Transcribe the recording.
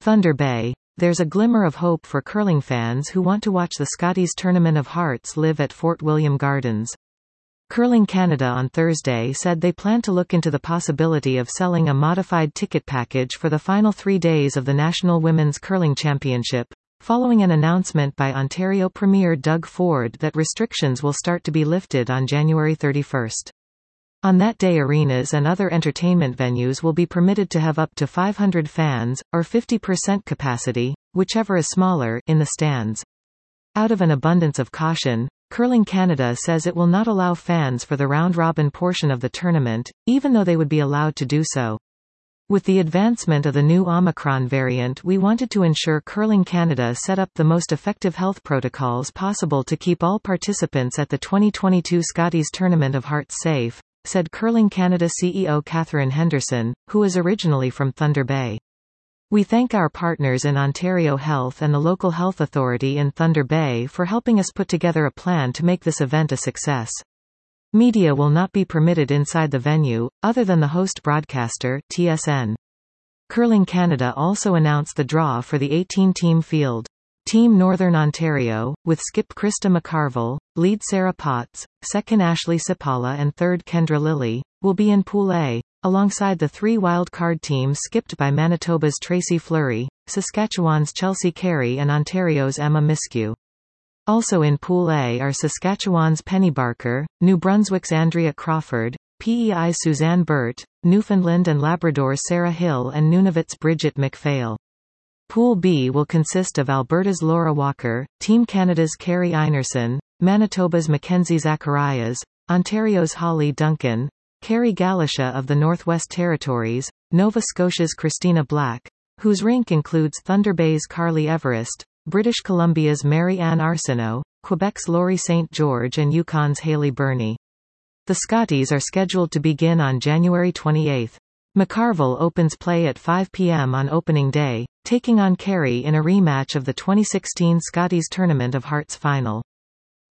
Thunder Bay. There's a glimmer of hope for curling fans who want to watch the Scotties Tournament of Hearts live at Fort William Gardens. Curling Canada on Thursday said they plan to look into the possibility of selling a modified ticket package for the final 3 days of the National Women's Curling Championship, following an announcement by Ontario Premier Doug Ford that restrictions will start to be lifted on January 31. On that day, arenas and other entertainment venues will be permitted to have up to 500 fans, or 50% capacity, whichever is smaller, in the stands. Out of an abundance of caution, Curling Canada says it will not allow fans for the round-robin portion of the tournament, even though they would be allowed to do so. With the advancement of the new Omicron variant, we wanted to ensure Curling Canada set up the most effective health protocols possible to keep all participants at the 2022 Scotties Tournament of Hearts safe, said Curling Canada CEO Catherine Henderson, who is originally from Thunder Bay. We thank our partners in Ontario Health and the local health authority in Thunder Bay for helping us put together a plan to make this event a success. Media will not be permitted inside the venue, other than the host broadcaster, TSN. Curling Canada also announced the draw for the 18-team field. Team Northern Ontario, with skip Krista McCarville, lead Sarah Potts, second Ashley Sipala and third Kendra Lilly, will be in Pool A, alongside the 3 wildcard teams skipped by Manitoba's Tracy Fleury, Saskatchewan's Chelsea Carey and Ontario's Emma Miskew. Also in Pool A are Saskatchewan's Penny Barker, New Brunswick's Andrea Crawford, PEI's Suzanne Burt, Newfoundland and Labrador's Sarah Hill and Nunavut's Bridget McPhail. Pool B will consist of Alberta's Laura Walker, Team Canada's Carrie Einerson, Manitoba's Mackenzie Zacharias, Ontario's Holly Duncan, Carrie Galasha of the Northwest Territories, Nova Scotia's Christina Black, whose rink includes Thunder Bay's Carly Everest, British Columbia's Mary Ann Arsenault, Quebec's Laurie St. George and Yukon's Hayley Burney. The Scotties are scheduled to begin on January 28. McCarville opens play at 5 p.m. on opening day, taking on Carey in a rematch of the 2016 Scotties Tournament of Hearts final.